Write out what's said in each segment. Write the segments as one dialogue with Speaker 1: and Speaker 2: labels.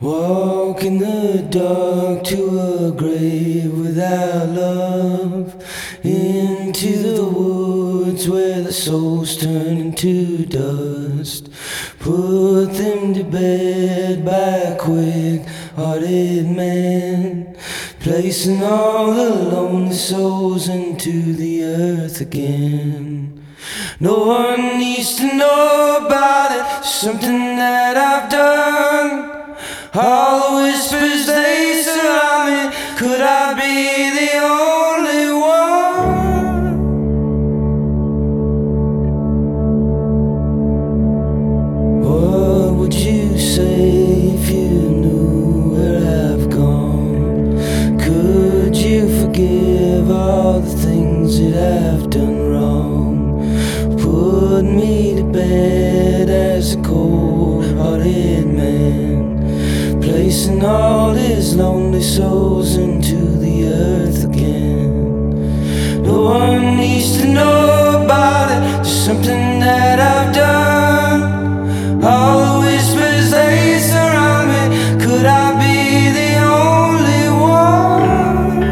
Speaker 1: Walk in the dark to a grave without love, into the woods where the souls turn into dust. Put them to bed by a quick-hearted man, placing all the lonely souls into the earth again. No one needs to know about it, something that I've done. All the whispers they surround me, could I be the only one? What would you say if you knew where I've gone? Could you forgive all the things that I've done wrong? Put me to bed as a cold-hearted man, placing all his lonely souls into the earth again. No one needs to know about it, just something that I've done. All the whispers they surround me, could I be the only one?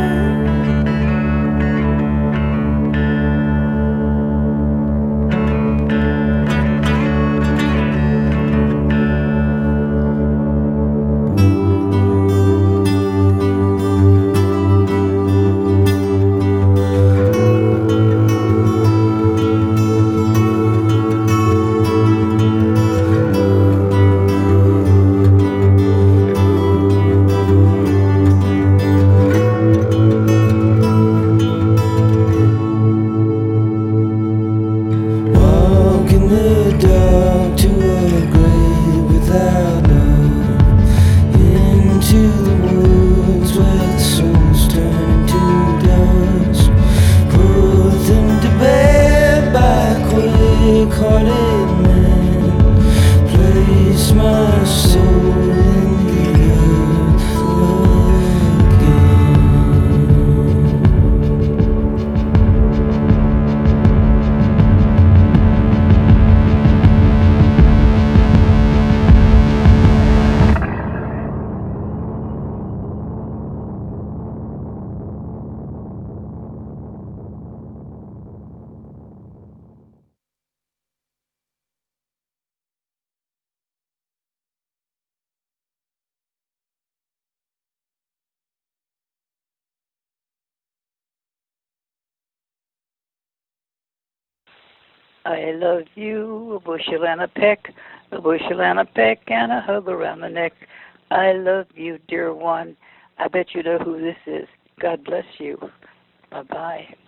Speaker 1: Walk in the dark to a grave without love, into the woods where the souls turn to dust. Put them to bed by a quick-hearted man, place my soul in the earth again.
Speaker 2: I love you, a bushel and a peck, a bushel and a peck, and a hug around the neck. I love you, dear one. I bet you know who this is. God bless you. Bye-bye.